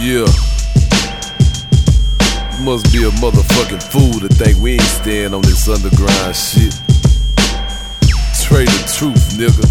Yeah. You must be a motherfucking fool to think we ain't staying on this underground shit. Trey the truth, nigga.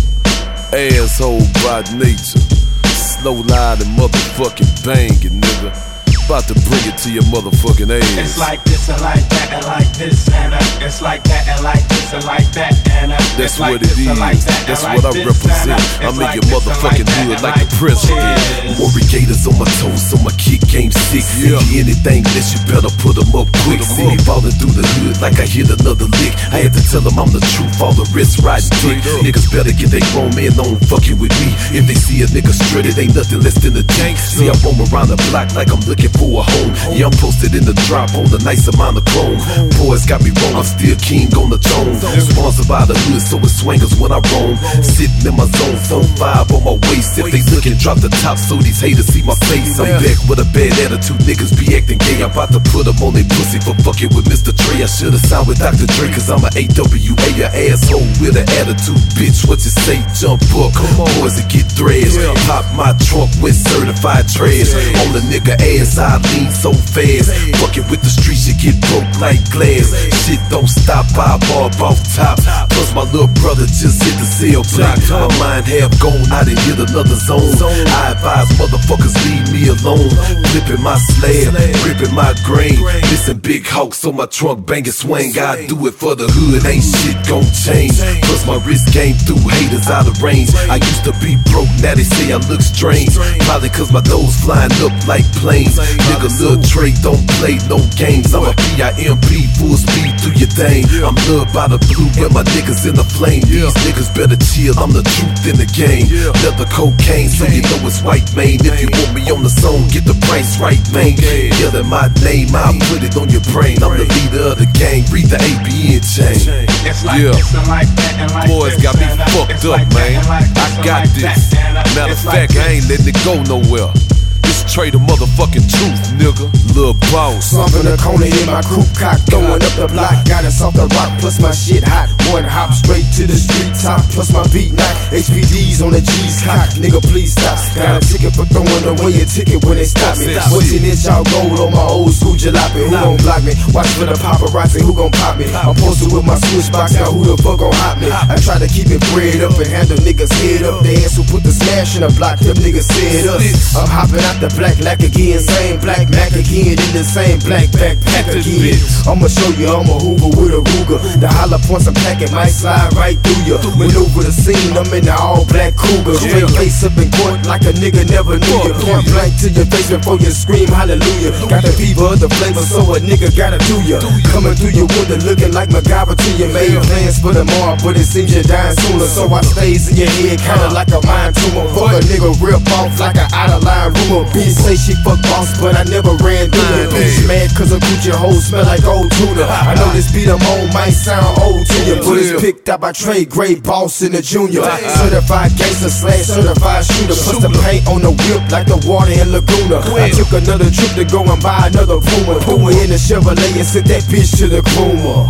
Asshole by nature. Slow line and motherfucking banging, nigga. About to bring it to your motherfucking ass. It's like this and like that and like this and it's like that and like this and like that and that's what it is. That's what I represent. I make your motherfucking hood like the president. Worry gators on my toes, so my kick game sick. Yeah. Anything less, you better put them up quick. See me ballin' through the hood like I hit another lick. I had to tell them I'm the truth, all the wrist riding dick. Niggas better get their grown man on fucking with me. If they see a nigga straight, it ain't nothing less than a jank. See I roam around the block like I'm looking for a home. Yeah, I'm posted in the drop on the nice amount of chrome. Boys got me wrong, I'm still king on the throne. Sponsored by the hood, so it's swingers when I roam. Sitting in my zone, phone 5 on my waist. If they lookin', drop the top so these haters see my face. I'm back with a bad attitude, niggas be acting gay. I'm about to put them on they pussy for fucking with Mr. Dre. I should've signed with Dr. Dre, cause I'm a AWA, a asshole with an attitude. Bitch, what you say? Jump up, boys that get threads. Pop my trunk with certified trash. On the nigga ass, I lean so fast. Fucking with the streets, you get broke like glass. Shit don't stop, I barb off top. Plus my little brother just hit the cell block. My mind half gone, I done hit another zone. I advise motherfuckers leave me alone. Flipping my slab, ripping my grain. Listen, big hawks on my trunk, banging swing. I do it for the hood, ain't shit gon' change. Plus my wrist game through haters out of range. I used to be broke, now they say I look strange. Probably cause my nose flying up like planes. Nigga, Lil Trey don't play no games. I'm a PIMP, full speed through your thing. I'm loved by the blue and my niggas in the flame. These niggas better chill, I'm the truth in the game. Leather cocaine, so you know it's white mane. If you want me on the song, get the price right, man. Yelling my name, I'll put it on your brain. I'm the leader of the gang, read the ABN chain. It's like this and like that and like boys this got me and fucked up, man. I got this. Matter of fact, I ain't letting it go nowhere. This Trey the motherfucking truth, nigga. Lil' boss. Slump in the corner in my coupe cock, throwing up the block. Got us off the rock, plus my shit hot. One hop straight to the street top, plus my beat knock. HPD's on the G's cock, nigga please stop. Got a ticket for throwing away a ticket when they stop me. What's in this y'all gold on my old school jalopy? Who gon' block me? Watch for the paparazzi, who gon' pop me? I'm posted with my switch box, now who the fuck gon' hop me? I try to keep it bread up and handle niggas head up. The ass who put the smash in the block, them niggas said us. I'm hopping out the black lack again, same black Mac again, in the same black backpack again. I'ma show you I'm a Hoover with a Ruger. The holler points I'm packing might slide right through you. Maneuver the scene, I'm in the all black Cougar. Straight face up in court like a nigga never knew you. Point blank to your face before you scream hallelujah. Got the fever of the flavor, so a nigga gotta do ya. Coming through your window looking like MacGyver to you. Made plans for tomorrow, but it seems you're dying sooner. So I stays in your head, kinda like a mind tumor. Fuck a nigga rip off like an out of line rumor. Bitch say she fuck boss, but I never ran through her. Bitch mad cause her coochie hoes smell like old tuna. I know this beat I'm on might sound old to you, but it's picked up by Trey, great boss in the junior. Certified gangster slash certified shooter. Plus the paint on the whip like the water in Laguna. I took another trip to go and buy another Puma. Puma in the Chevrolet and sent that bitch to the groomer.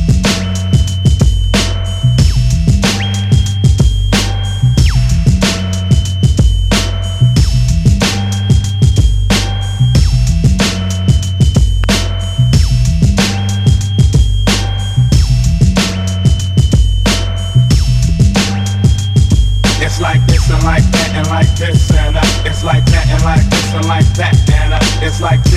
It's like this and like that and like this and it's like that and like this and like that and it's like